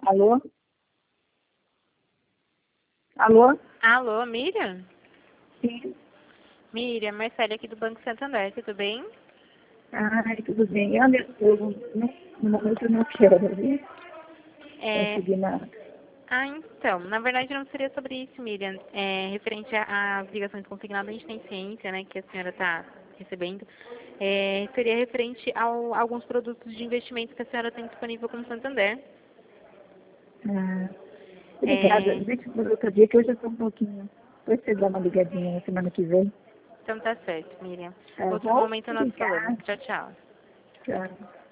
Alô? Alô? Alô, Miriam? Sim. Miriam, Marcela aqui do Banco Santander, tudo bem? Ai, tudo bem. Olha, eu no momento eu não quero, viu? É, Conseguir nada. então, na verdade não seria sobre isso, Miriam. Referente às ligações consignadas, a gente tem ciência, né, que a senhora está recebendo. Seria referente a alguns produtos de investimento que a senhora tem disponível com o Santander. Ah, obrigada. É, Deixa por outro dia que eu já estou um pouquinho. Depois você dá uma ligadinha na semana que vem. então tá certo, Miriam. Tá Outro bom? momento nós falamos. Obrigada. Tchau, tchau. Tchau.